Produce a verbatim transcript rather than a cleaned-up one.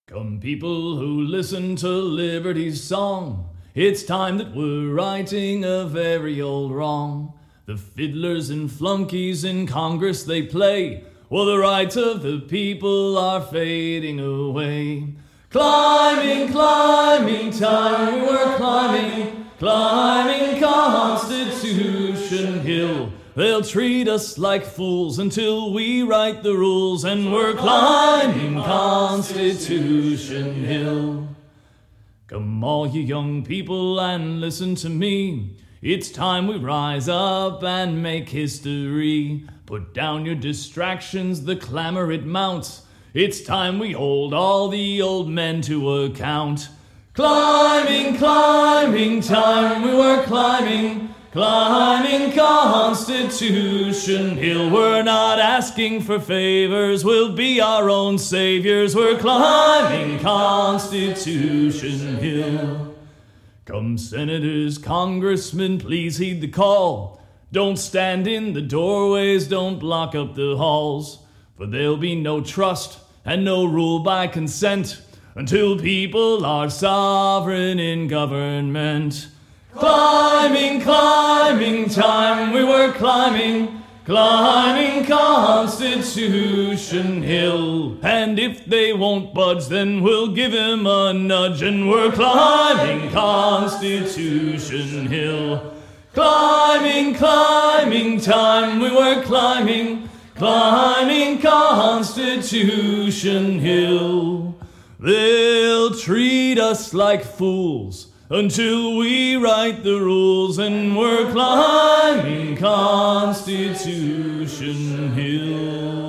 Come people who listen to Liberty's song, it's time that we're righting a very old wrong. The fiddlers and flunkies in Congress they play, while the rights of the people are fading away. Climbing, climbing time, we're climbing, climbing Constitution Hill. They'll treat us like fools until we write the rules, and we're climbing Constitution Hill. Come all you young people and listen to me. It's time we rise up and make history. Put down your distractions, the clamor it mounts. It's time we hold all the old men to account. Climbing, climbing time, we were climbing, climbing Constitution Hill. We're not asking for favors, we'll be our own saviors. We're climbing Constitution Hill. Come senators, congressmen, please heed the call. Don't stand in the doorways, don't block up the halls. For there'll be no trust and no rule by consent until people are sovereign in government. Climbing, climbing time, we were climbing, climbing Constitution Hill. And if they won't budge, then we'll give him a nudge, and we're climbing Constitution Hill. Climbing, climbing time, we were climbing, climbing Constitution Hill. They'll treat us like fools until we write the rules, and we're climbing Constitution Hill.